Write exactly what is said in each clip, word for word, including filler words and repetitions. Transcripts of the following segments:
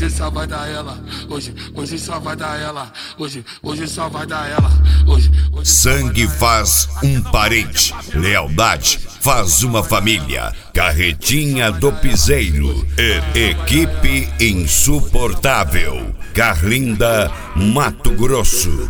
hoje só vai dar ela. Hoje, hoje só vai dar ela. Hoje, hoje só vai dar ela. Hoje, hoje sangue faz um parente, lealdade faz uma família. Carretinha do Piseiro e equipe insuportável. Carlinda, Mato Grosso.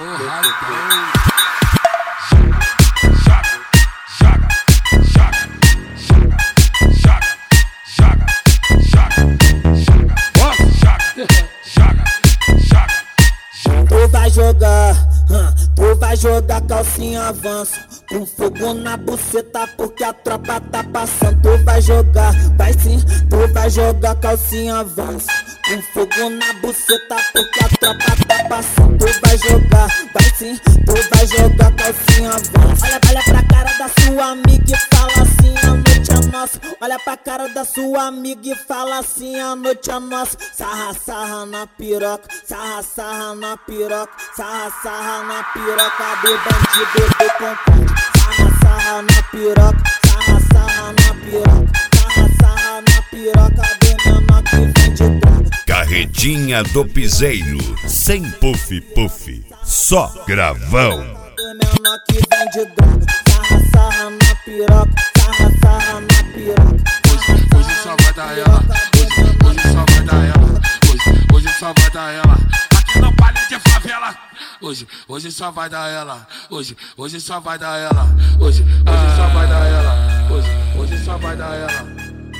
Tu vai jogar, hum, tu vai jogar calcinha avanço, com fogo na buceta porque a tropa tá passando. Tu vai jogar, vai sim, tu vai jogar calcinha avanço, com fogo na buceta porque a tropa tá passando. Tu vai jogar, vai sim, tu vai jogar calcinha avanço. Olha, olha pra cara da sua amiga e fala assim, a noite é nossa. Olha pra cara da sua amiga e fala assim, a noite é nossa. Sarra, sarra na piroca, sarra, sarra na piroca, sarra, sarra na piroca do bandido do concorde. Sarra, sarra na piroca, sarra, sarra na piroca, sarra, sarra na piroca do menor que vende droga. Carretinha do Piseiro, sem puff puff, só gravão. Do menor que vende droga. Sarra, sarra na piroca, sarra, sarra na piroca. Hoje, hoje só vai dar ela. Hoje, hoje só vai dar ela. Hoje, hoje só vai dar ela. Aqui no palha de favela. Hoje, hoje só vai dar ela. Hoje, hoje só vai dar ela. Hoje, hoje só vai dar ela. Hoje, hoje só vai dar ela.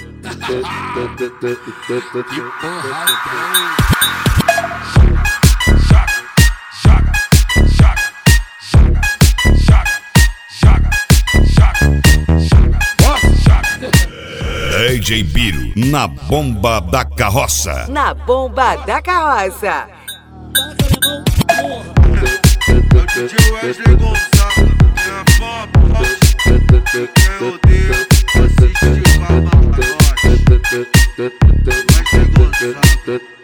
Que porra D J Biro, na bomba da carroça. Na bomba da carroça. É o D J Wesley Gonçalves, é a foto, é o Deus, assiste o Cavalo Rocha. Wesley Gonçalves.